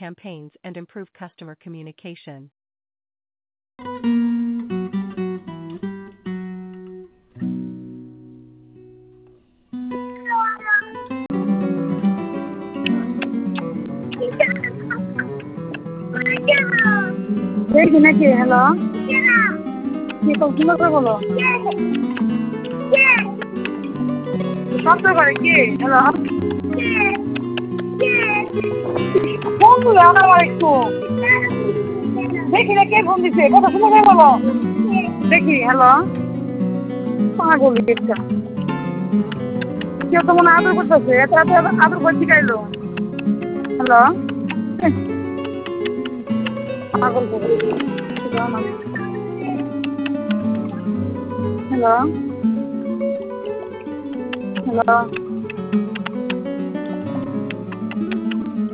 campaigns and improve customer communication. দেখি নাকি hello কি সুন্দর করে বলো শব্দ করে কি হ্যালো ফোন দিলে আমার একটু দেখি না কে ফোন দিচ্ছে কথা সুন্দর করে বলো দেখি হ্যালো পাগল একটা কেউ তো মনে আদর করতেছে এত এত আদর করে শিখাইলো হ্যালো পাগল করে হ্যালো হ্যালো